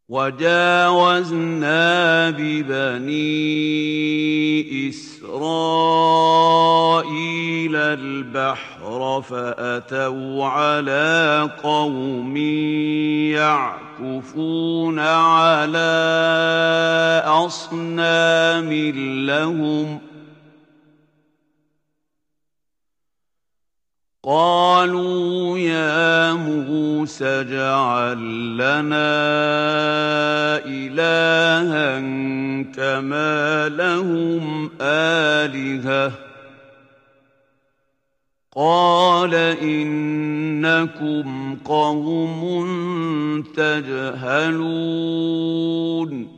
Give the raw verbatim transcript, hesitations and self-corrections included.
وجاوزنا ببني إسرائيل البحر فأتوا على قوم يعكفون على أصنام لهم قالوا يا موسى اجعل لنا إلها كما لهم آلهة قال إنكم قوم تجهلون